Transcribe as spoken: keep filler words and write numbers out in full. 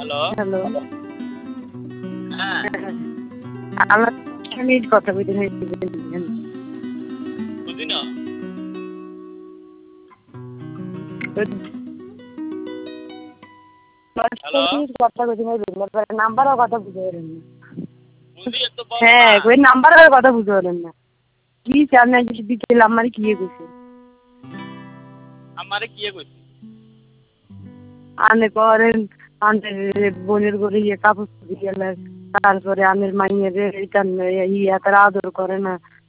hello hello হ্যাঁ আমার আমি কথা বলতে বুঝি না হ্যালো কথা বলতে নাম্বারও কথা বুঝতে পারেন না বুঝি একটু বলো হ্যাঁ না ওই নাম্বারের কথা বুঝতে পারেন না কি চার না কিছু দিকে আমার কি কইছে আমারে কি কইছি আনে করেন আনের বোনের করে ইয়ে কাপড় দিয়ে গেলে তারপরে আমের মাইয়ের ইয়ে তারা আদর করে না